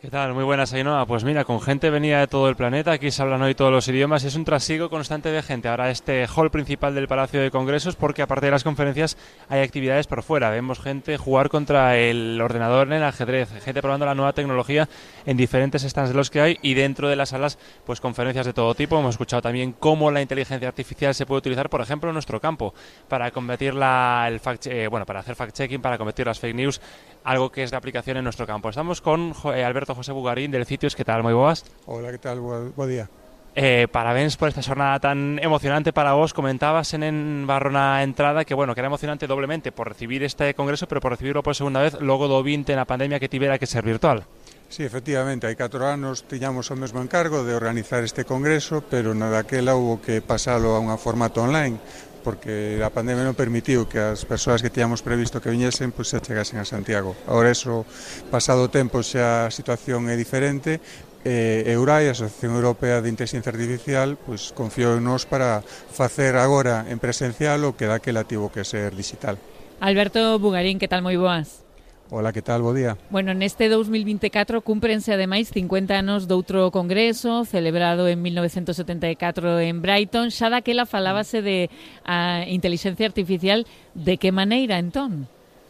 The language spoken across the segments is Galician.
¿Qué tal? Muy buenas, Ainhoa. Pues mira, con gente venida de todo el planeta, aquí se hablan hoy todos los idiomas y es un trasiego constante de gente. Ahora este hall principal del Palacio de Congresos porque aparte de las conferencias hay actividades por fuera. Vemos gente jugar contra el ordenador en el ajedrez, gente probando la nueva tecnología en diferentes stands de los que hay y dentro de las salas pues conferencias de todo tipo. Hemos escuchado también cómo la inteligencia artificial se puede utilizar, por ejemplo, en nuestro campo para combatir para hacer fact-checking, para combatir las fake news, algo que es de aplicación en nuestro campo. Estamos con Alberto José Bugarín del Citios. ¿Qué tal? Moi boas. Hola, que tal? Bo día. Parabéns por esta xornada tan emocionante para vos. Comentabas en Barrona entrada que, bueno, que era emocionante doblemente por recibir este congreso, pero por recibirlo por segunda vez logo do 20 na pandemia que tivera que ser virtual. Sí, efectivamente, hai 4 anos tiñamos o mesmo encargo de organizar este congreso, pero na daquela hubo que pasalo a un formato online, porque a pandemia non permitiu que as persoas que tiñamos previsto que viñesen se chegasen a Santiago. Ahora eso, pasado o tempo, xa a situación é diferente. EURAI, a Asociación Europea de Inteligencia Artificial, confiou en nós para facer agora en presencial o que daquela tivo que ser digital. Alberto Bugarín, que tal? Moi boas. Hola, que tal? Bo día. Bueno, neste 2024 cúmprense ademais 50 anos doutro congreso celebrado en 1974 en Brighton. Xa daquela falábase de a inteligencia artificial. De que maneira, entón?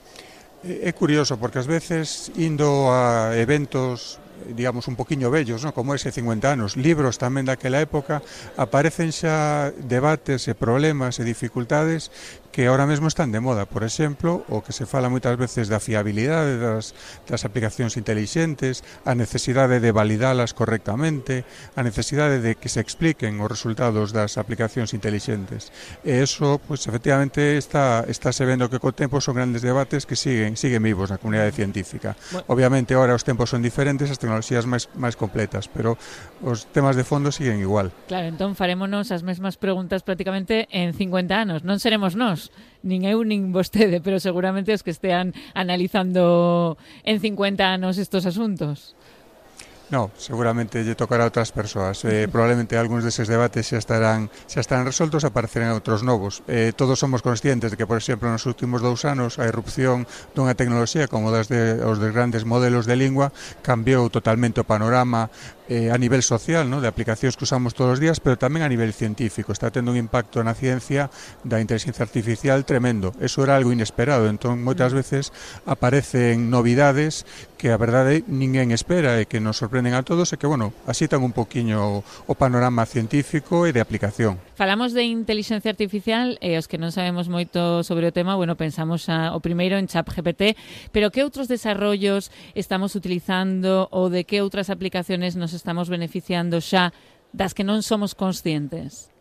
É curioso, porque ás veces indo a eventos digamos un poquinho vellos, ¿no? Como ese 50 anos, libros tamén daquela época, aparecen xa debates e problemas e dificultades que ahora mesmo están de moda. Por exemplo, o que se fala moitas veces da fiabilidade das aplicacións intelixentes, a necesidade de validalas correctamente, a necesidade de que se expliquen os resultados das aplicacións intelixentes. E eso, efectivamente, está se vendo que co tempo son grandes debates que siguen vivos na comunidade científica. Obviamente, ahora os tempos son diferentes, as tecnoloxías máis completas, pero os temas de fondo siguen igual. Claro, entón farémonos as mesmas preguntas prácticamente en 50 anos. Non seremos nós, nin eu nin vostede, pero seguramente os que estean analizando en 50 anos estos asuntos. No, seguramente lle tocará a outras persoas. Probablemente algúns deses debates xa estarán resoltos, aparecerán outros novos. Todos somos conscientes de que, por exemplo, nos últimos 2 anos a irrupción dunha tecnoloxía como os de grandes modelos de lingua cambiou totalmente o panorama a nivel social, ¿no? De aplicacións que usamos todos os días, pero tamén a nivel científico. Está tendo un impacto na ciencia da inteligencia artificial tremendo. Eso era algo inesperado, entón moitas veces aparecen novidades que a verdade ninguén espera e que nos sorprenden a todos e que, asitan un poquinho o panorama científico e de aplicación. Falamos de inteligencia artificial e os que non sabemos moito sobre o tema, pensamos o primeiro en ChatGPT, pero que outros desarrollos estamos utilizando ou de que outras aplicaciones nos estamos beneficiando xa das que non somos conscientes?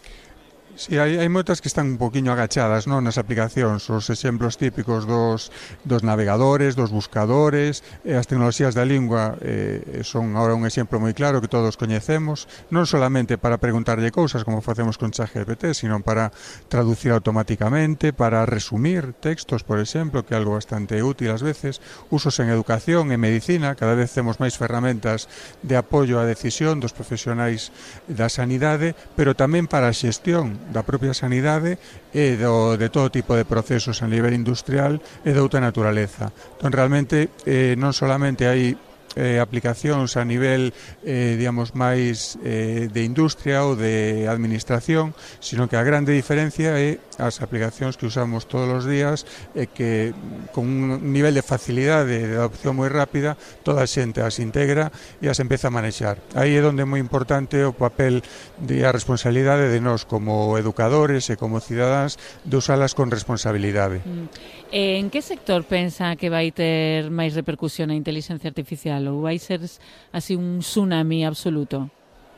Sí, hai moitas que están un poquinho agachadas, non, nas aplicacións, os exemplos típicos dos navegadores, dos buscadores, as tecnoloxías da lingua son agora un exemplo moi claro que todos coñecemos, non solamente para preguntarlle cousas como facemos con ChatGPT, sino para traducir automáticamente, para resumir textos, por exemplo, que é algo bastante útil ás veces, usos en educación, en medicina, cada vez temos máis ferramentas de apoio á decisión dos profesionais da sanidade, pero tamén para a xestión da propia sanidade e de todo tipo de procesos a nivel industrial e de outra naturaleza. Entón, realmente, non solamente hai aplicacións a nivel, digamos, máis de industria ou de administración, sino que a grande diferencia é as aplicacións que usamos todos os días e que con un nivel de facilidade de adopción moi rápida toda a xente as integra e as empeza a manexar. Aí é onde é moi importante o papel e a responsabilidade de nós como educadores e como cidadáns de usalas con responsabilidade. En que sector pensa que vai ter máis repercusión a inteligencia artificial ou vai ser así un tsunami absoluto?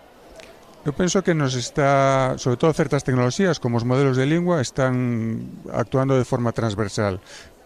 Eu penso que sobre todo certas tecnoloxías como os modelos de lingua están actuando de forma transversal.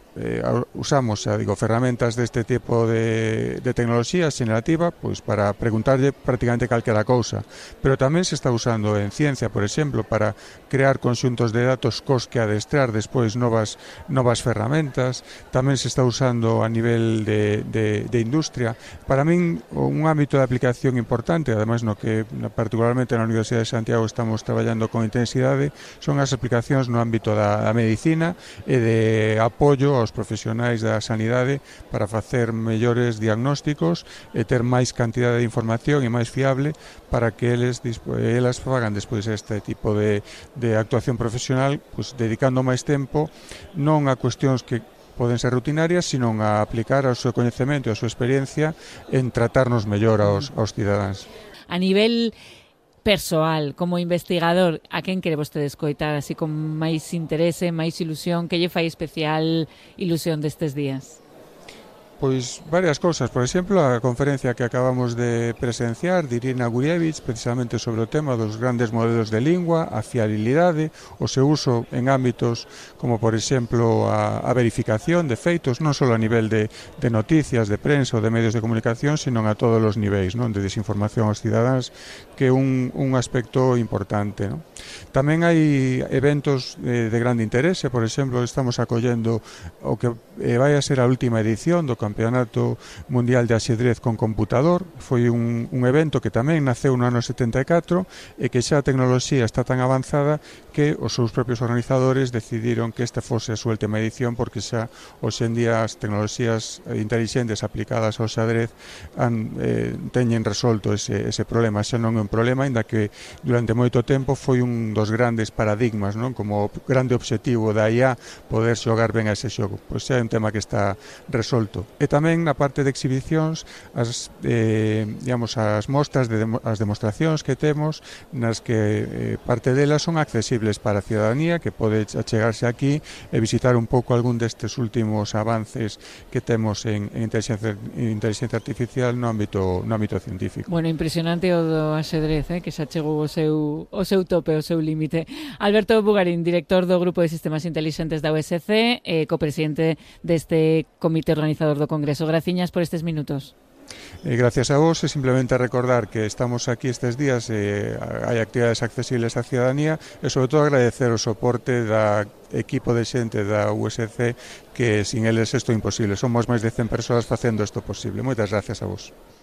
Usamos, ferramentas deste tipo de tecnoloxía xenerativa para preguntarlle prácticamente calquera cousa, pero tamén se está usando en ciencia, por exemplo, para crear conxuntos de datos cos que adestrar despois novas ferramentas. Tamén se está usando a nivel de industria. Para min, un ámbito de aplicación importante, ademais no que particularmente na Universidade de Santiago estamos traballando con intensidade, son as aplicacións no ámbito da medicina e de apoio aos profesionais da sanidade para facer mellores diagnósticos e ter máis cantidade de información e máis fiable para que elas fagan despois este tipo de actuación profesional, pues, dedicando máis tempo non a cuestións que poden ser rutinarias, sino a aplicar o seu coñecemento e a súa experiencia en tratarnos mellor aos cidadáns. A nivel persoal, como investigador, a quen quere vostede escoitar así con máis interese, máis ilusión, que lle fai especial ilusión destes días? Pois varias cousas, por exemplo, a conferencia que acabamos de presenciar de Irina Gurevich, precisamente sobre o tema dos grandes modelos de lingua, a fiabilidade, o seu uso en ámbitos como, por exemplo, a verificación de feitos, non só a nivel de noticias, de prensa ou de medios de comunicación, sino a todos os niveis, non, de desinformación aos cidadáns, que é un aspecto importante, non? Tamén hai eventos de grande interese, por exemplo, estamos acollendo o que vai a ser a última edición do Campeonato Mundial de Axedrez con computador. Foi un evento que tamén naceu no ano 74 e que xa a tecnoloxía está tan avanzada que os seus propios organizadores decidiron que esta fose a súa última edición, porque xa hoxe en día as tecnoloxías intelixentes aplicadas ao xadrez teñen resolto ese problema. Xa non é un problema, ainda que durante moito tempo foi un dos grandes paradigmas, non? Como grande obxectivo da IA poder xogar ben a ese xogo. Pois xa é un tema que está resolto. E tamén na parte de exhibicións, as mostras, as demostracións que temos, nas que parte delas son accesibles para a ciudadanía, que pode achegarse aquí e visitar un pouco algún destes últimos avances que temos en inteligencia artificial no ámbito científico. Bueno, impresionante o do axedrez, que xa chegou o seu tope, o seu límite. Alberto Bugarín, director do Grupo de Sistemas Intelixentes da USC, copresidente deste comité organizador do Congreso. Graciñas por estes minutos. Gracias a vos, e simplemente recordar que estamos aquí estes días, hai actividades accesibles á ciudadanía, e sobre todo agradecer o soporte da equipo de xente da USC, que sin eles isto é imposible. Somos máis de 100 persoas facendo isto posible. Moitas gracias a vos.